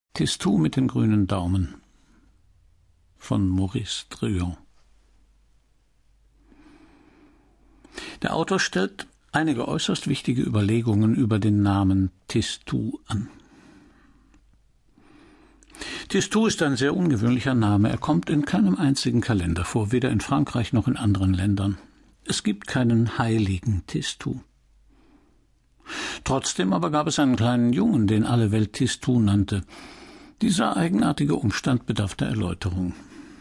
Tistou mit dem grünen Daumen von Maurice Druon. Der Autor stellt einige äußerst wichtige Überlegungen über den Namen Tistou an. Tistou ist ein sehr ungewöhnlicher Name. Er kommt in keinem einzigen Kalender vor, weder in Frankreich noch in anderen Ländern. Es gibt keinen heiligen Tistou. Trotzdem aber gab es einen kleinen Jungen, den alle Welt Tistou nannte. Dieser eigenartige Umstand bedarf der Erläuterung.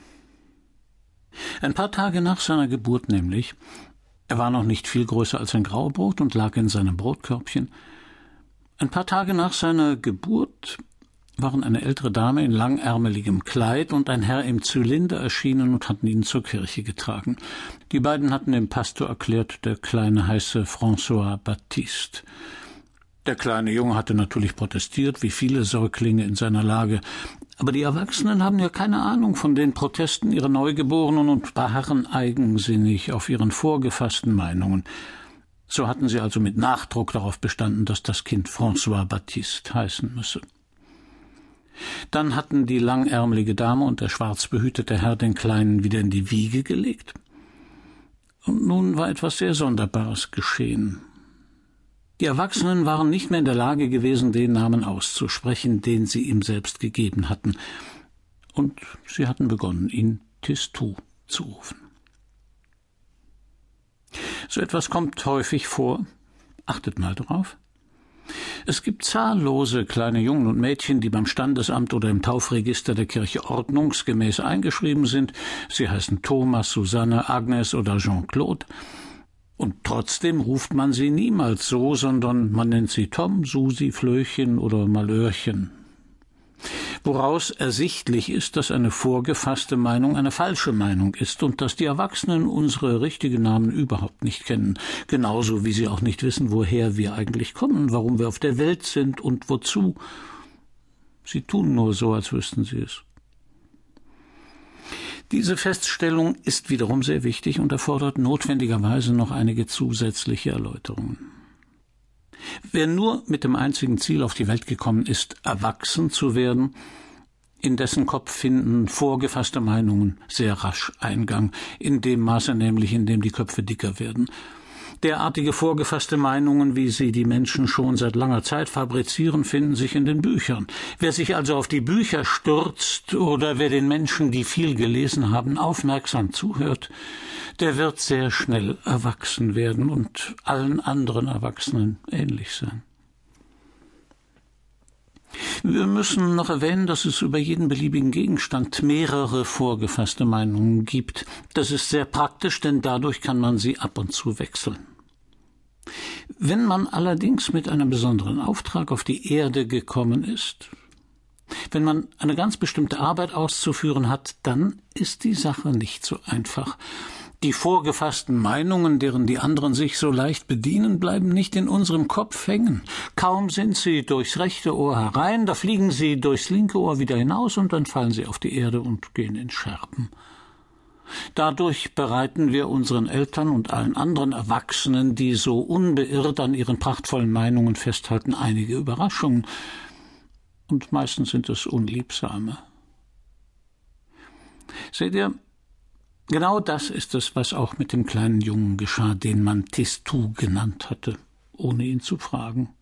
Ein paar Tage nach seiner Geburt nämlich, er war noch nicht viel größer als ein Graubrot und lag in seinem Brotkörbchen, ein paar Tage nach seiner Geburt waren eine ältere Dame in langärmeligem Kleid und ein Herr im Zylinder erschienen und hatten ihn zur Kirche getragen. Die beiden hatten dem Pastor erklärt, der Kleine heiße François Baptiste. Der kleine Junge hatte natürlich protestiert, wie viele Säuglinge in seiner Lage. Aber die Erwachsenen haben ja keine Ahnung von den Protesten ihrer Neugeborenen und beharren eigensinnig auf ihren vorgefassten Meinungen. So hatten sie also mit Nachdruck darauf bestanden, dass das Kind François Baptiste heißen müsse. Dann hatten die langärmelige Dame und der schwarz behütete Herr den Kleinen wieder in die Wiege gelegt. Und nun war etwas sehr Sonderbares geschehen. Die Erwachsenen waren nicht mehr in der Lage gewesen, den Namen auszusprechen, den sie ihm selbst gegeben hatten. Und sie hatten begonnen, ihn Tistou zu rufen. So etwas kommt häufig vor. Achtet mal drauf. Es gibt zahllose kleine Jungen und Mädchen, die beim Standesamt oder im Taufregister der Kirche ordnungsgemäß eingeschrieben sind. Sie heißen Thomas, Susanne, Agnes oder Jean-Claude. Und trotzdem ruft man sie niemals so, sondern man nennt sie Tom, Susi, Flöchen oder Malörchen. Woraus ersichtlich ist, dass eine vorgefasste Meinung eine falsche Meinung ist und dass die Erwachsenen unsere richtigen Namen überhaupt nicht kennen, genauso wie sie auch nicht wissen, woher wir eigentlich kommen, warum wir auf der Welt sind und wozu. Sie tun nur so, als wüssten sie es. Diese Feststellung ist wiederum sehr wichtig und erfordert notwendigerweise noch einige zusätzliche Erläuterungen. Wer nur mit dem einzigen Ziel auf die Welt gekommen ist, erwachsen zu werden, in dessen Kopf finden vorgefasste Meinungen sehr rasch Eingang, in dem Maße nämlich, in dem die Köpfe dicker werden. Derartige vorgefasste Meinungen, wie sie die Menschen schon seit langer Zeit fabrizieren, finden sich in den Büchern. Wer sich also auf die Bücher stürzt oder wer den Menschen, die viel gelesen haben, aufmerksam zuhört, der wird sehr schnell erwachsen werden und allen anderen Erwachsenen ähnlich sein. Wir müssen noch erwähnen, dass es über jeden beliebigen Gegenstand mehrere vorgefasste Meinungen gibt. Das ist sehr praktisch, denn dadurch kann man sie ab und zu wechseln. Wenn man allerdings mit einem besonderen Auftrag auf die Erde gekommen ist, wenn man eine ganz bestimmte Arbeit auszuführen hat, dann ist die Sache nicht so einfach. Die vorgefassten Meinungen, deren die anderen sich so leicht bedienen, bleiben nicht in unserem Kopf hängen. Kaum sind sie durchs rechte Ohr herein, da fliegen sie durchs linke Ohr wieder hinaus und dann fallen sie auf die Erde und gehen in Scherben. Dadurch bereiten wir unseren Eltern und allen anderen Erwachsenen, die so unbeirrt an ihren prachtvollen Meinungen festhalten, einige Überraschungen. Und meistens sind es unliebsame. Seht ihr, genau das ist es, was auch mit dem kleinen Jungen geschah, den man Tistou genannt hatte, ohne ihn zu fragen.